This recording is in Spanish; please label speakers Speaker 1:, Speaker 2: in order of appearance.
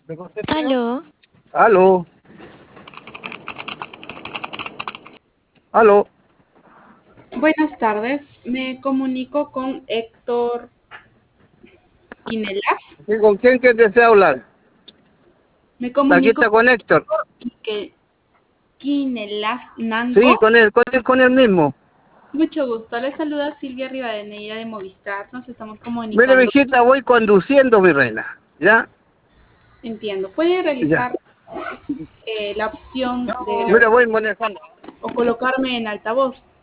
Speaker 1: ¿Me contesta ya?
Speaker 2: Aló,
Speaker 1: Aló, aló.
Speaker 3: Buenas tardes, me comunico con Héctor Quinelaf.
Speaker 1: ¿Y con quién que desea hablar?
Speaker 3: Me
Speaker 1: Aquí
Speaker 3: comunico
Speaker 1: está
Speaker 3: con
Speaker 1: con Héctor.
Speaker 3: Quique Quinelaf
Speaker 1: Sí,
Speaker 3: Nanco.
Speaker 1: con él mismo.
Speaker 3: Mucho gusto, le saluda Silvia Rivadeneira de Movistar. Nos estamos
Speaker 1: Mire,
Speaker 3: comunicando.
Speaker 1: viejita, voy conduciendo, mi reina. ¿Ya?
Speaker 3: Entiendo, puede
Speaker 1: Ya.
Speaker 3: realizar la opción de
Speaker 1: Mira,
Speaker 3: grabar
Speaker 1: voy manejando.
Speaker 3: o colocarme en altavoz.